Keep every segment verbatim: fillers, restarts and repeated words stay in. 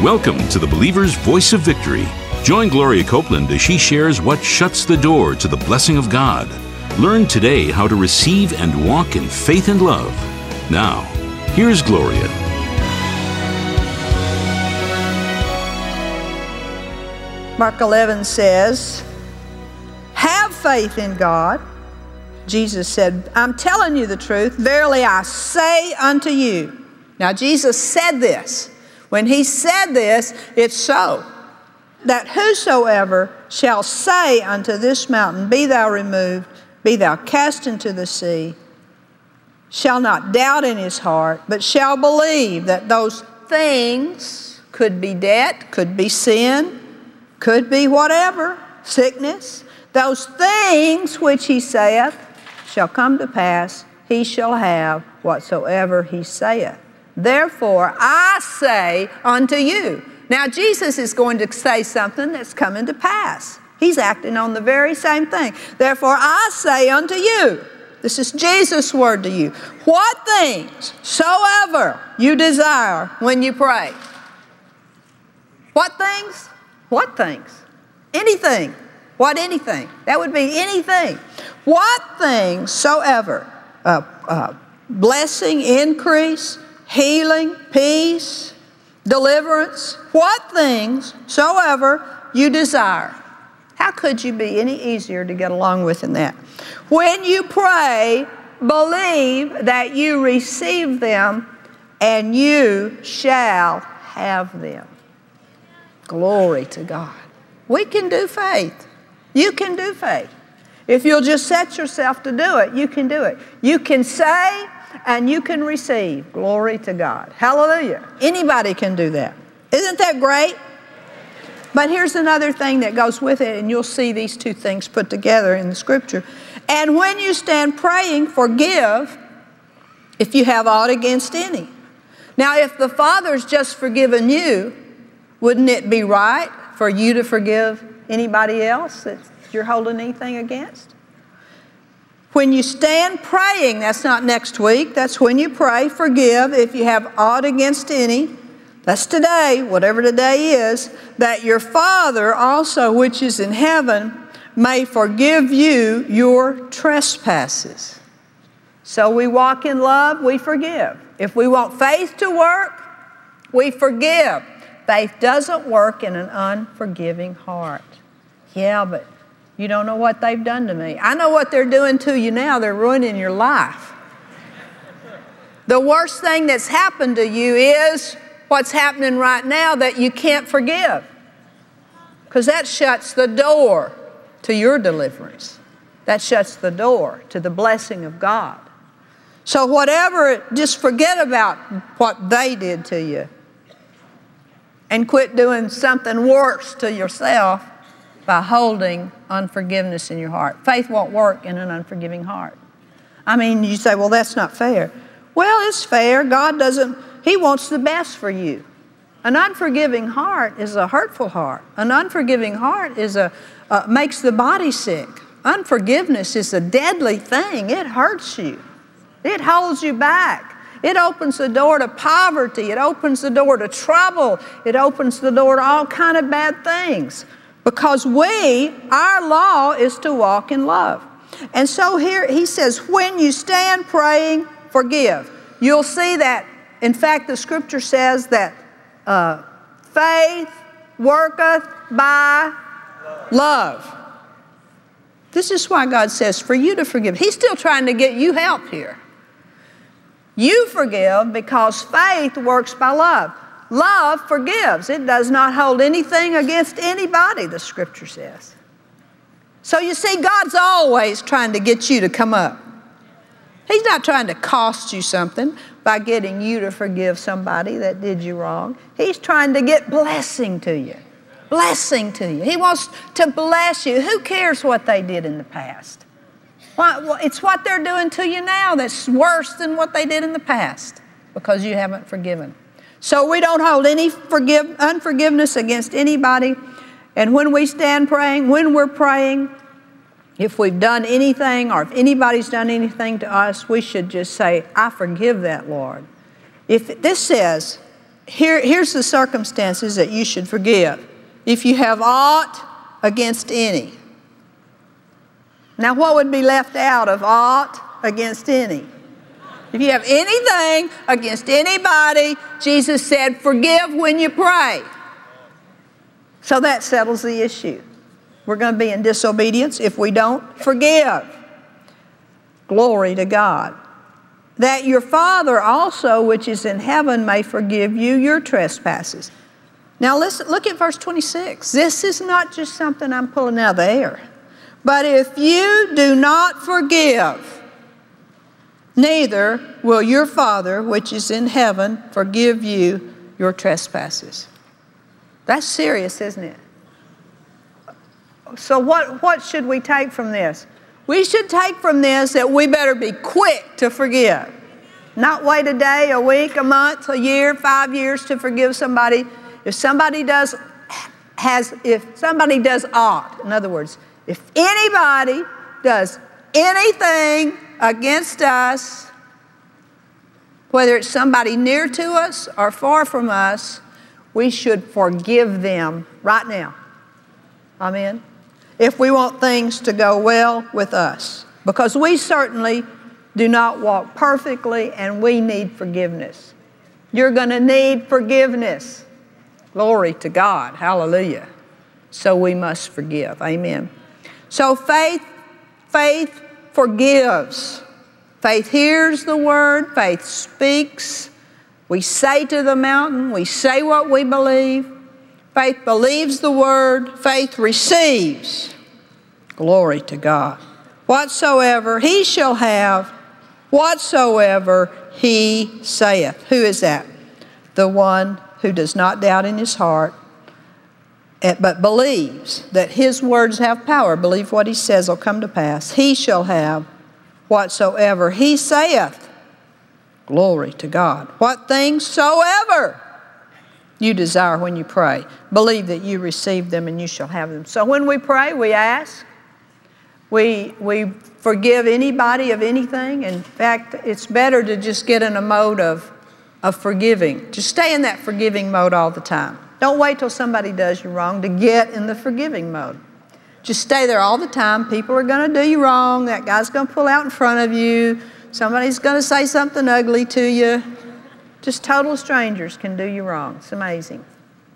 Welcome to the Believer's Voice of Victory. Join Gloria Copeland as she shares what shuts the door to the blessing of God. Learn today how to receive and walk in faith and love. Now, here's Gloria. Mark eleven says, have faith in God. Jesus said, I'm telling you the truth. Verily I say unto you. Now Jesus said this. When he said this, it's so, that whosoever shall say unto this mountain, be thou removed, be thou cast into the sea, shall not doubt in his heart, but shall believe that those things, could be debt, could be sin, could be whatever, sickness, those things which he saith shall come to pass, he shall have whatsoever he saith. Therefore I say unto you. Now Jesus is going to say something that's coming to pass. He's acting on the very same thing. Therefore I say unto you. This is Jesus' word to you. What things soever you desire when you pray. What things? What things? Anything. What anything? That would be anything. What things soever. Uh, uh, blessing, increase, healing, peace, deliverance, what things soever you desire. How could you be any easier to get along with than that? When you pray, believe that you receive them and you shall have them. Glory to God. We can do faith. You can do faith. If you'll just set yourself to do it, you can do it. You can say and you can receive. Glory to God. Hallelujah. Anybody can do that. Isn't that great? But here's another thing that goes with it, and you'll see these two things put together in the scripture. And when you stand praying, forgive if you have aught against any. Now, if the Father's just forgiven you, wouldn't it be right for you to forgive anybody else that you're holding anything against? When you stand praying, that's not next week, that's when you pray, forgive if you have aught against any. That's today, whatever today is, that your Father also which is in heaven may forgive you your trespasses. So we walk in love, we forgive. If we want faith to work, we forgive. Faith doesn't work in an unforgiving heart. Yeah, but you don't know what they've done to me. I know what they're doing to you now. They're ruining your life. The worst thing that's happened to you is what's happening right now that you can't forgive. Because that shuts the door to your deliverance. That shuts the door to the blessing of God. So whatever, just forget about what they did to you. And quit doing something worse to yourself by holding unforgiveness in your heart. Faith won't work in an unforgiving heart. I mean, you say, well, that's not fair. Well, it's fair. God doesn't, He wants the best for you. An unforgiving heart is a hurtful heart. An unforgiving heart is a uh, makes the body sick. Unforgiveness is a deadly thing. It hurts you. It holds you back. It opens the door to poverty. It opens the door to trouble. It opens the door to all kind of bad things. Because we, our law is to walk in love. And so here he says, when you stand praying, forgive. You'll see that, in fact, the scripture says that uh, faith worketh by love. This is why God says for you to forgive. He's still trying to get you help here. You forgive because faith works by love. Love forgives. It does not hold anything against anybody, the scripture says. So you see, God's always trying to get you to come up. He's not trying to cost you something by getting you to forgive somebody that did you wrong. He's trying to get blessing to you. Blessing to you. He wants to bless you. Who cares what they did in the past? It's what they're doing to you now that's worse than what they did in the past because you haven't forgiven. So we don't hold any forgive, unforgiveness against anybody. And when we stand praying, when we're praying, if we've done anything or if anybody's done anything to us, we should just say, I forgive that, Lord. If this says, here, here's the circumstances that you should forgive. If you have aught against any. Now, what would be left out of aught against any? If you have anything against anybody, Jesus said, forgive when you pray. So that settles the issue. We're going to be in disobedience if we don't forgive. Glory to God. That your Father also, which is in heaven, may forgive you your trespasses. Now listen, look at verse twenty-six. This is not just something I'm pulling out of the air. But if you do not forgive, neither will your Father, which is in heaven, forgive you your trespasses. That's serious, isn't it? So what, what should we take from this? We should take from this that we better be quick to forgive. Not wait a day, a week, a month, a year, five years to forgive somebody. If somebody does has if somebody does aught, in other words, if anybody does anything against us, whether it's somebody near to us or far from us, we should forgive them right now. Amen. If we want things to go well with us. Because we certainly do not walk perfectly and we need forgiveness. You're going to need forgiveness. Glory to God. Hallelujah. So we must forgive. Amen. So faith, faith forgives. Faith hears the word. Faith speaks. We say to the mountain. We say what we believe. Faith believes the word. Faith receives. Glory to God. Whatsoever he shall have, whatsoever he saith. Who is that? The one who does not doubt in his heart, but believes that his words have power. Believe what he says will come to pass. He shall have whatsoever he saith. Glory to God. What things soever you desire when you pray, believe that you receive them and you shall have them. So when we pray, we ask. We, we forgive anybody of anything. In fact, it's better to just get in a mode of, of forgiving. Just stay in that forgiving mode all the time. Don't wait till somebody does you wrong to get in the forgiving mode. Just stay there all the time. People are going to do you wrong. That guy's going to pull out in front of you. Somebody's going to say something ugly to you. Just total strangers can do you wrong. It's amazing.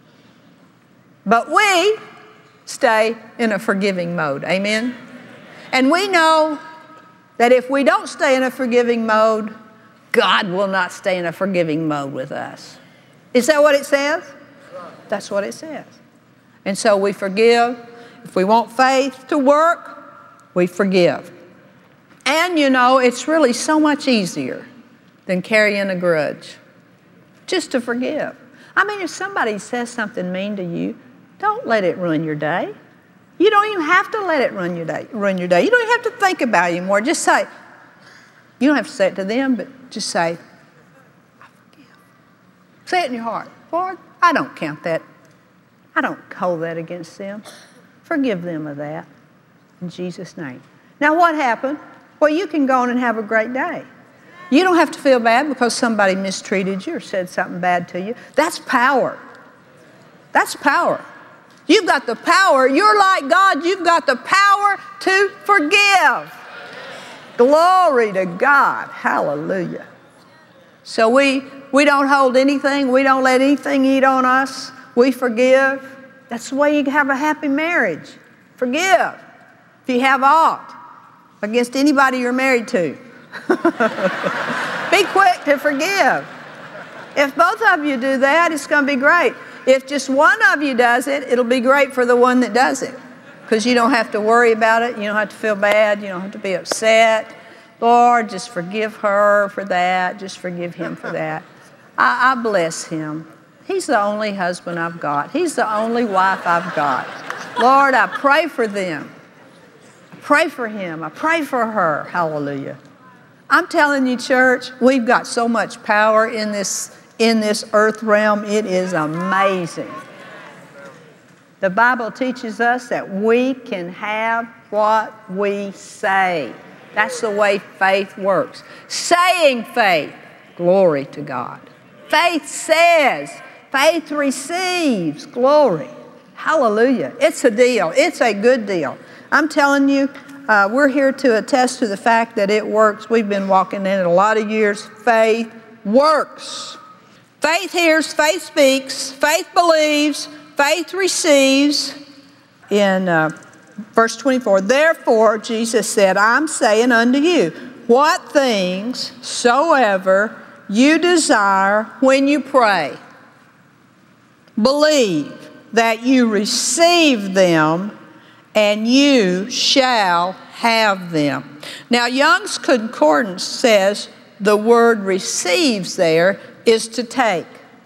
But we stay in a forgiving mode. Amen? And we know that if we don't stay in a forgiving mode, God will not stay in a forgiving mode with us. Is that what it says? That's what it says. And so we forgive. If we want faith to work, we forgive. And you know, it's really so much easier than carrying a grudge. Just to forgive. I mean, if somebody says something mean to you, don't let it ruin your day. You don't even have to let it run your day. Run your day. You don't even have to think about it anymore. Just say, you don't have to say it to them, but just say, I forgive. Say it in your heart. Lord, I don't count that. I don't hold that against them. Forgive them of that. In Jesus' name. Now what happened? Well, you can go on and have a great day. You don't have to feel bad because somebody mistreated you or said something bad to you. That's power. That's power. You've got the power. You're like God. You've got the power to forgive. Glory to God. Hallelujah. So we, we don't hold anything. We don't let anything eat on us. We forgive. That's the way you have a happy marriage. Forgive. If you have aught against anybody you're married to. Be quick to forgive. If both of you do that, it's going to be great. If just one of you does it, it'll be great for the one that does it. Because you don't have to worry about it. You don't have to feel bad. You don't have to be upset. Lord, just forgive her for that. Just forgive him for that. I, I bless him. He's the only husband I've got. He's the only wife I've got. Lord, I pray for them. I pray for him. I pray for her. Hallelujah. I'm telling you, church, we've got so much power in this in this earth realm. It is amazing. The Bible teaches us that we can have what we say. That's the way faith works. Saying faith. Glory to God. Faith says. Faith receives. Glory. Hallelujah. It's a deal. It's a good deal. I'm telling you, uh, we're here to attest to the fact that it works. We've been walking in it a lot of years. Faith works. Faith hears, faith speaks, faith believes, faith receives. In uh, verse twenty-four, therefore, Jesus said, I'm saying unto you, what things soever you desire when you pray, believe that you receive them, and you shall have them. Now, Young's Concordance says the word receives there is to take.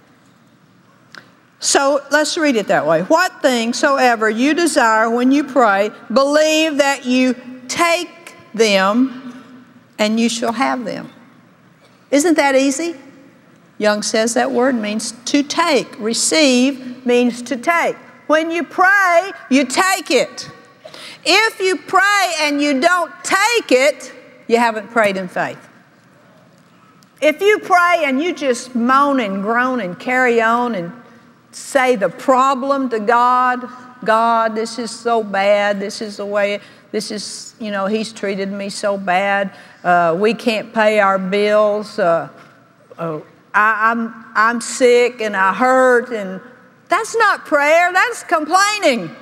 So let's read it that way. What things soever you desire when you pray, believe that you take them, and you shall have them. Isn't that easy? Young says that word means to take. Receive means to take. When you pray, you take it. If you pray and you don't take it, you haven't prayed in faith. If you pray and you just moan and groan and carry on and say the problem to God, God, this is so bad, this is the way, this is, you know, He's treated me so bad, uh, we can't pay our bills, uh, uh, I, I'm, I'm sick and I hurt, and that's not prayer, that's complaining.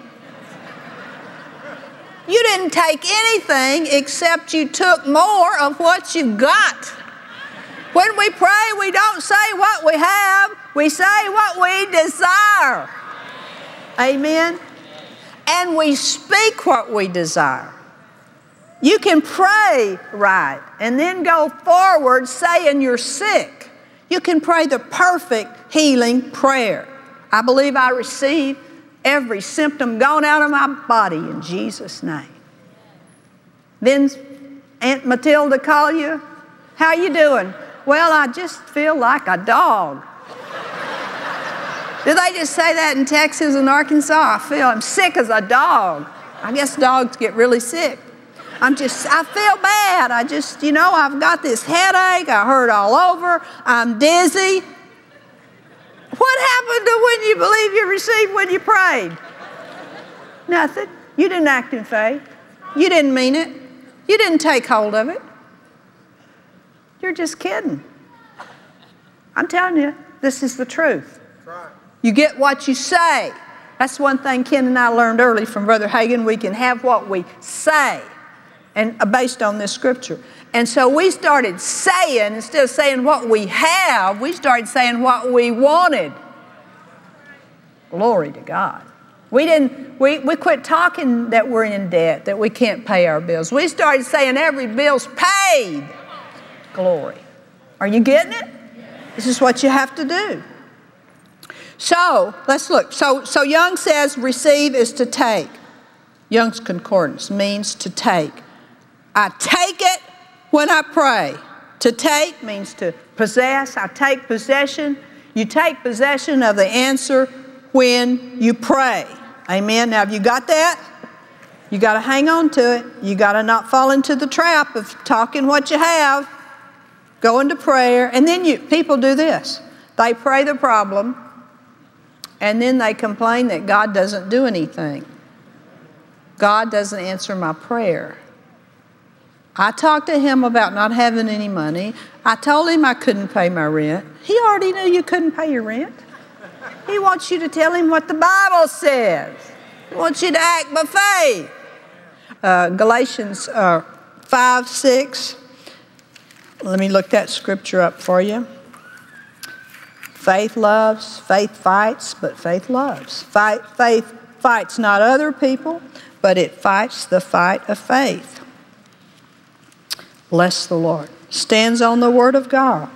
You didn't take anything except you took more of what you got. When we pray, we don't say what we have, we say what we desire. Amen? And we speak what we desire. You can pray right and then go forward saying you're sick. You can pray the perfect healing prayer. I believe I receive every symptom gone out of my body in Jesus' name. Then Aunt Matilda call you, how you doing? Well, I just feel like a dog. Do they just say that in Texas and Arkansas? I feel I'm sick as a dog. I guess dogs get really sick. I'm just, I feel bad. I just, you know, I've got this headache. I hurt all over. I'm dizzy. What happened to when you believe you received when you prayed? Nothing. You didn't act in faith. You didn't mean it. You didn't take hold of it. You're just kidding. I'm telling you, this is the truth. You get what you say. That's one thing Ken and I learned early from Brother Hagin. We can have what we say, and based on this scripture. And so we started saying, instead of saying what we have, we started saying what we wanted. Glory to God. We didn't, we, we quit talking that we're in debt, that we can't pay our bills. We started saying every bill's paid. Glory. Are you getting it? This is what you have to do. So, let's look. So, so Young says receive is to take. Young's Concordance means to take. I take it when I pray. To take means to possess. I take possession. You take possession of the answer when you pray. Amen. Now, have you got that? You got to hang on to it. You got to not fall into the trap of talking what you have. Go into prayer. And then you people do this. They pray the problem, and then they complain that God doesn't do anything. God doesn't answer my prayer. I talked to him about not having any money. I told him I couldn't pay my rent. He already knew you couldn't pay your rent. He wants you to tell him what the Bible says. He wants you to act by faith. Uh, Galatians uh, five, six. Let me look that scripture up for you. Faith loves, faith fights, but faith loves. Fight, faith fights not other people, but it fights the fight of faith. Bless the Lord. Stands on the Word of God.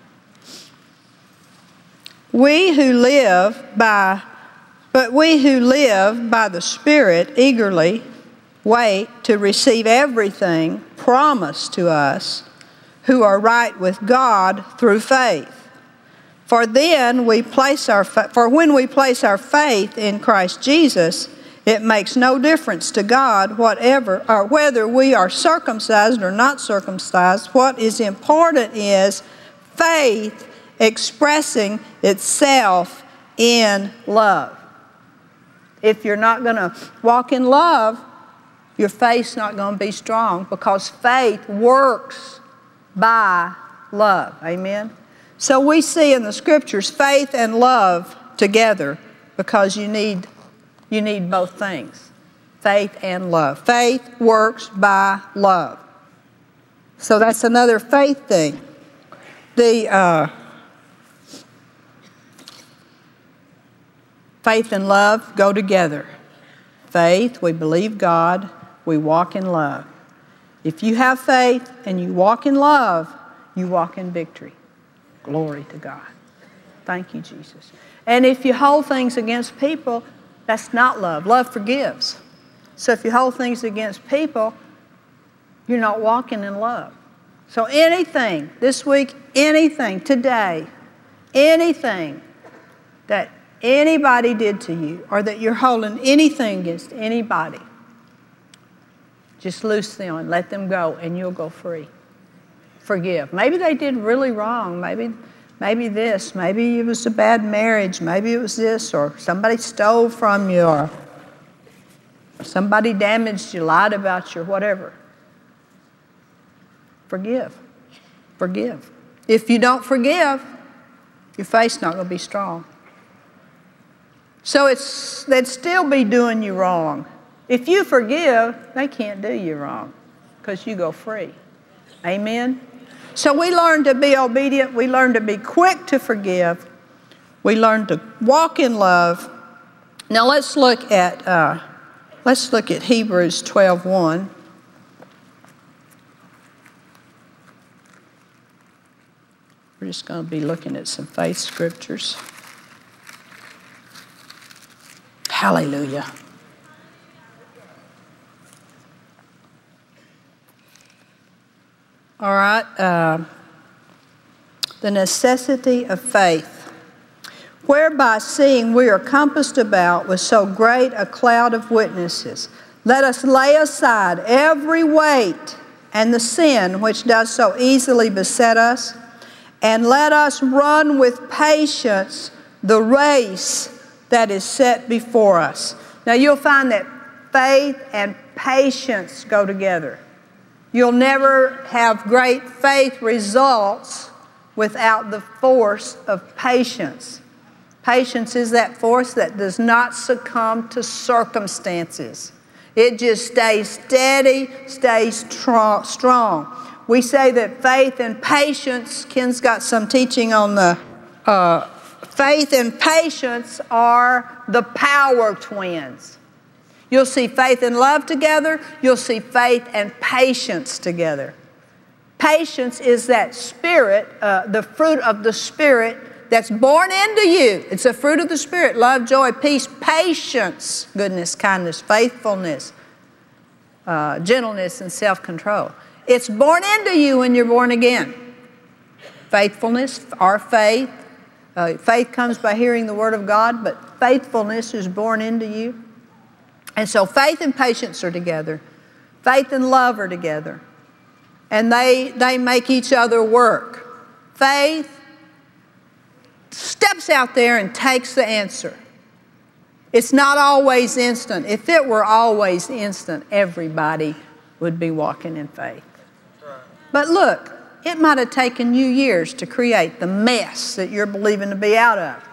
We who live by, but we who live by the Spirit eagerly wait to receive everything promised to us who are right with God through faith. For then we place our for when we place our faith in Christ Jesus, it makes no difference to God whatever or whether we are circumcised or not circumcised. What is important is faith expressing itself in love. If you're not going to walk in love, your faith's not going to be strong, because faith works by love. Amen? So we see in the Scriptures faith and love together, because you need, you need both things. Faith and love. Faith works by love. So that's another faith thing. The uh, faith and love go together. Faith, we believe God, we walk in love. If you have faith and you walk in love, you walk in victory. Glory to God. Thank you, Jesus. And if you hold things against people, that's not love. Love forgives. So if you hold things against people, you're not walking in love. So anything, this week, anything, today, anything that anybody did to you, or that you're holding anything against anybody, just loose them and let them go, and you'll go free. Forgive. Maybe they did really wrong. Maybe, maybe this. Maybe it was a bad marriage. Maybe it was this, or somebody stole from you, or somebody damaged you, lied about you, or whatever. Forgive. Forgive. If you don't forgive, your faith's not going to be strong. So it's, they'd still be doing you wrong. If you forgive, they can't do you wrong, because you go free. Amen? So we learn to be obedient. We learn to be quick to forgive. We learn to walk in love. Now let's look at uh, let's look at Hebrews twelve one. We're just going to be looking at some faith scriptures. Hallelujah. All right. Uh, the necessity of faith. Whereby, seeing we are compassed about with so great a cloud of witnesses, let us lay aside every weight and the sin which does so easily beset us, and let us run with patience the race that is set before us. Now you'll find that faith and patience go together. You'll never have great faith results without the force of patience. Patience is that force that does not succumb to circumstances. It just stays steady, stays tr- strong. We say that faith and patience, Ken's got some teaching on the, uh, faith and patience are the power twins. You'll see faith and love together. You'll see faith and patience together. Patience is that spirit, uh, the fruit of the Spirit that's born into you. It's a fruit of the Spirit. Love, joy, peace, patience, goodness, kindness, faithfulness, uh, gentleness, and self-control. It's born into you when you're born again. Faithfulness, our faith. Uh, faith comes by hearing the Word of God, but faithfulness is born into you. And so faith and patience are together. Faith and love are together. And they, they make each other work. Faith steps out there and takes the answer. It's not always instant. If it were always instant, everybody would be walking in faith. But look, it might have taken you years to create the mess that you're believing to be out of.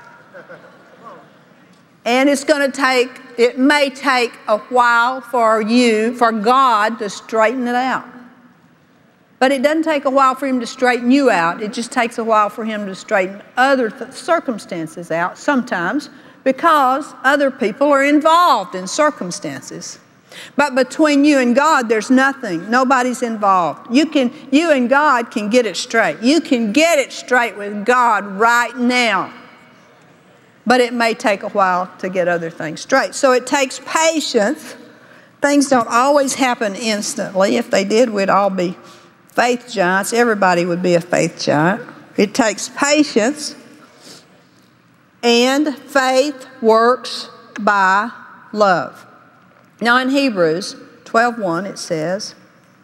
And it's going to take, it may take a while for you, for God to straighten it out. But it doesn't take a while for Him to straighten you out. It just takes a while for Him to straighten other th- circumstances out sometimes, because other people are involved in circumstances. But between you and God, there's nothing. Nobody's involved. You can, you and God can get it straight. You can get it straight with God right now. But it may take a while to get other things straight. So it takes patience. Things don't always happen instantly. If they did, we'd all be faith giants. Everybody would be a faith giant. It takes patience. And faith works by love. Now in Hebrews twelve one it says,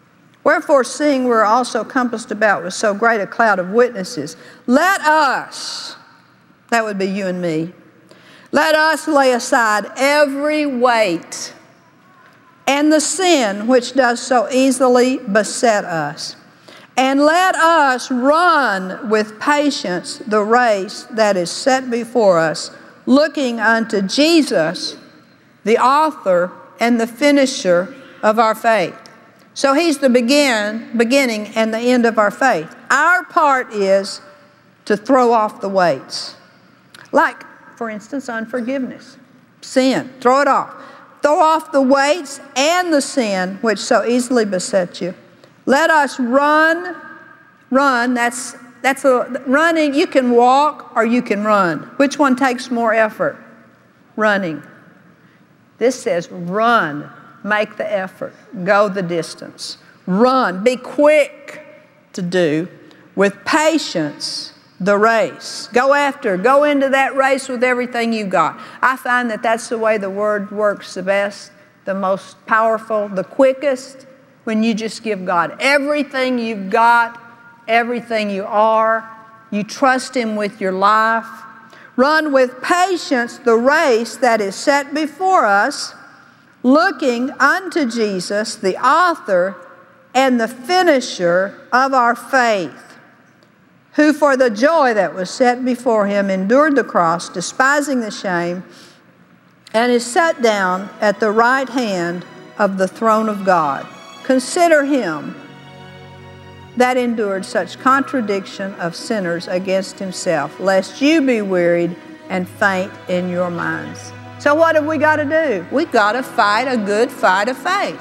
Wherefore, seeing we're also compassed about with so great a cloud of witnesses, let us, that would be you and me, let us lay aside every weight and the sin which does so easily beset us. And let us run with patience the race that is set before us, looking unto Jesus, the author and the finisher of our faith. So He's the begin, beginning and the end of our faith. Our part is to throw off the weights. Like, for instance, unforgiveness, sin. Throw it off. Throw off the weights and the sin which so easily beset you. Let us run, run, that's, that's a, running, you can walk or you can run. Which one takes more effort? Running. This says run, make the effort, go the distance. Run, be quick to do, with patience, the race. Go after, go into that race with everything you got. I find that that's the way the Word works the best, the most powerful, the quickest, when you just give God everything you've got, everything you are. You trust Him with your life. Run with patience the race that is set before us, looking unto Jesus, the author and the finisher of our faith, who for the joy that was set before Him endured the cross, despising the shame, and is set down at the right hand of the throne of God. Consider Him that endured such contradiction of sinners against Himself, lest you be wearied and faint in your minds. So what have we got to do? We've got to fight a good fight of faith.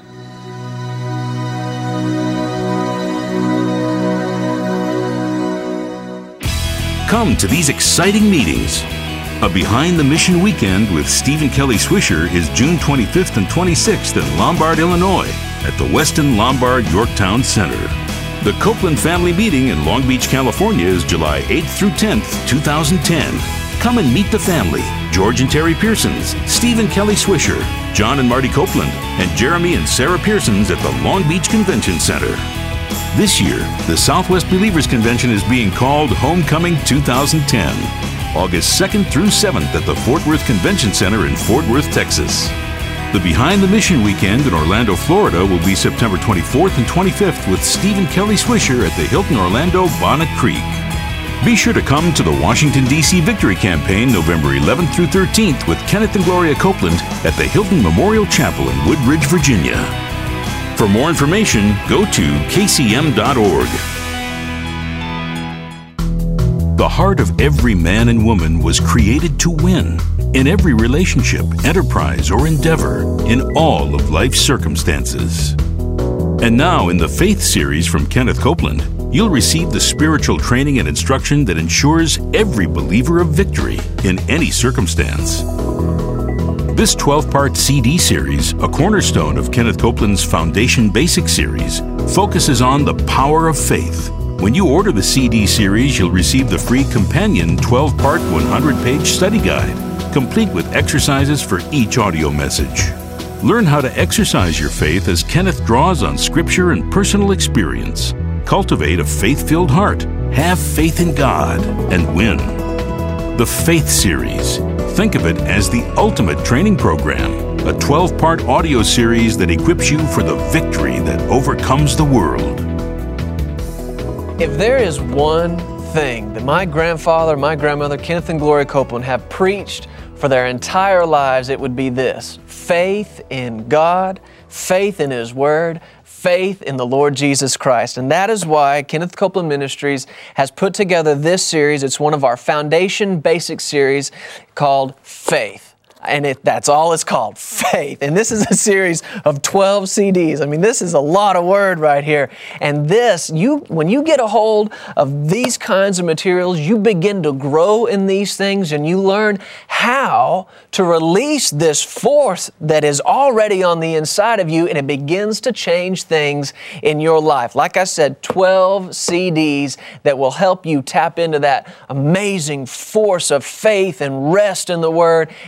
Come to these exciting meetings. A Behind the Mission weekend with Stephen Kelly Swisher is June twenty-fifth and twenty-sixth in Lombard, Illinois, at the Weston Lombard Yorktown Center. The Copeland Family Meeting in Long Beach, California is July eighth through tenth, two thousand ten. Come and meet the family, George and Terry Pearsons, Stephen Kelly Swisher, John and Marty Copeland, and Jeremy and Sarah Pearsons at the Long Beach Convention Center. This year, the Southwest Believers Convention is being called Homecoming two thousand ten, August second through seventh at the Fort Worth Convention Center in Fort Worth, Texas. The Behind the Mission weekend in Orlando, Florida will be September twenty-fourth and twenty-fifth with Stephen Kelly Swisher at the Hilton Orlando Bonnet Creek. Be sure to come to the Washington, D C Victory Campaign November eleventh through thirteenth with Kenneth and Gloria Copeland at the Hilton Memorial Chapel in Woodbridge, Virginia. For more information, go to K C M dot org. The heart of every man and woman was created to win in every relationship, enterprise, or endeavor in all of life's circumstances. And now in the Faith series from Kenneth Copeland, you'll receive the spiritual training and instruction that ensures every believer of victory in any circumstance. This twelve-part C D series, a cornerstone of Kenneth Copeland's Foundation Basics series, focuses on the power of faith. When you order the C D series, you'll receive the free companion twelve-part, one hundred page study guide, complete with exercises for each audio message. Learn how to exercise your faith as Kenneth draws on Scripture and personal experience. Cultivate a faith-filled heart, have faith in God, and win. The Faith Series. Think of it as the ultimate training program, a twelve-part audio series that equips you for the victory that overcomes the world. If there is one thing that my grandfather, my grandmother, Kenneth and Gloria Copeland have preached for their entire lives, it would be this: faith in God, faith in His Word, faith in the Lord Jesus Christ. And that is why Kenneth Copeland Ministries has put together this series. It's one of our Foundation Basics series called Faith. And it, that's all it's called, faith. And this is a series of twelve C Ds. I mean, this is a lot of word right here. And this, you, when you get a hold of these kinds of materials, you begin to grow in these things and you learn how to release this force that is already on the inside of you, and it begins to change things in your life. Like I said, twelve C Ds that will help you tap into that amazing force of faith and rest in the Word, and it will begin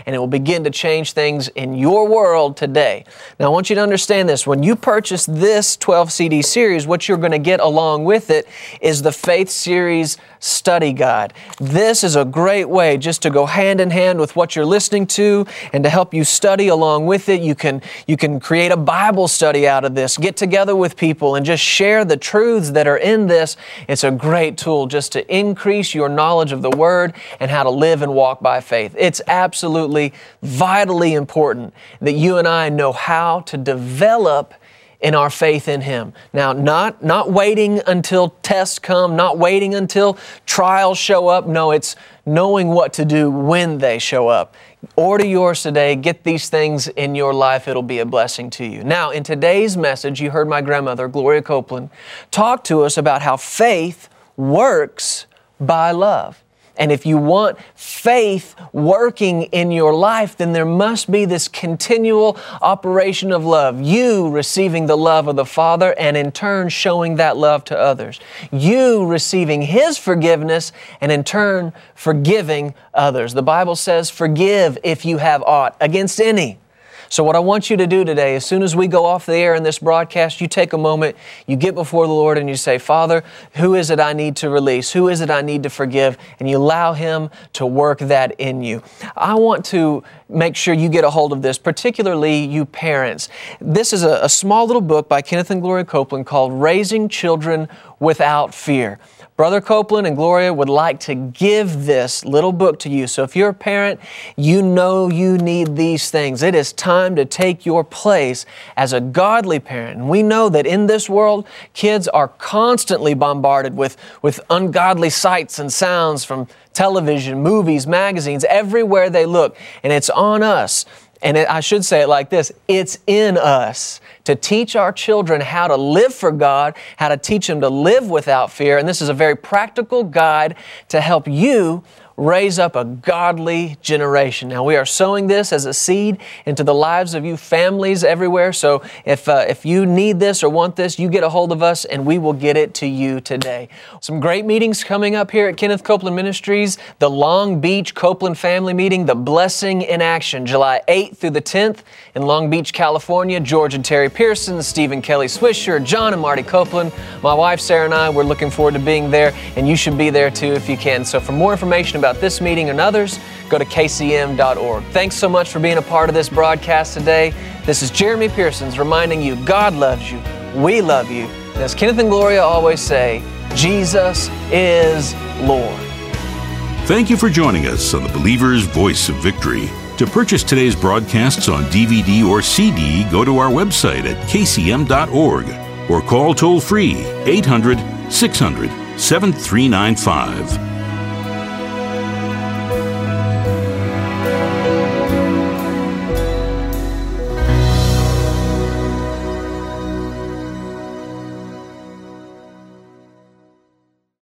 begin to change things in your world today. Now, I want you to understand this. When you purchase this twelve C D series, what you're going to get along with it is the Faith Series Study Guide. This is a great way just to go hand in hand with what you're listening to and to help you study along with it. You can, you can create a Bible study out of this, get together with people and just share the truths that are in this. It's a great tool just to increase your knowledge of the Word and how to live and walk by faith. It's absolutely vitally important that you and I know how to develop in our faith in Him. Now, not, not waiting until tests come, not waiting until trials show up. No, it's knowing what to do when they show up. Order yours today. Get these things in your life. It'll be a blessing to you. Now, in today's message, you heard my grandmother, Gloria Copeland, talk to us about how faith works by love. And if you want faith working in your life, then there must be this continual operation of love. You receiving the love of the Father and in turn showing that love to others. You receiving His forgiveness and in turn forgiving others. The Bible says, forgive if you have aught against any. So what I want you to do today, as soon as we go off the air in this broadcast, you take a moment, you get before the Lord and you say, Father, who is it I need to release? Who is it I need to forgive? And you allow Him to work that in you. I want to make sure you get a hold of this, particularly you parents. This is a, a small little book by Kenneth and Gloria Copeland called Raising Children Without Fear. Brother Copeland and Gloria would like to give this little book to you. So if you're a parent, you know you need these things. It is time to take your place as a godly parent. And we know that in this world, kids are constantly bombarded with, with ungodly sights and sounds from television, movies, magazines, everywhere they look. And it's on us. And it, I should say it like this, it's in us to teach our children how to live for God, how to teach them to live without fear. And this is a very practical guide to help you raise up a godly generation. Now, we are sowing this as a seed into the lives of you families everywhere. So if uh, if you need this or want this, you get a hold of us and we will get it to you today. Some great meetings coming up here at Kenneth Copeland Ministries. The Long Beach Copeland Family Meeting, The Blessing in Action, July eighth through the tenth in Long Beach, California. George and Terry Pearson, Stephen Kelly Swisher, John and Marty Copeland. My wife Sarah and I, we're looking forward to being there, and you should be there too if you can. So for more information about this meeting and others, go to K C M dot org. Thanks so much for being a part of this broadcast today. This is Jeremy Pearsons reminding you God loves you, we love you, and as Kenneth and Gloria always say, Jesus is Lord. Thank you for joining us on the Believer's Voice of Victory. To purchase today's broadcasts on D V D or C D, go to our website at K C M dot org or call toll-free eight hundred, six hundred, seven three nine five.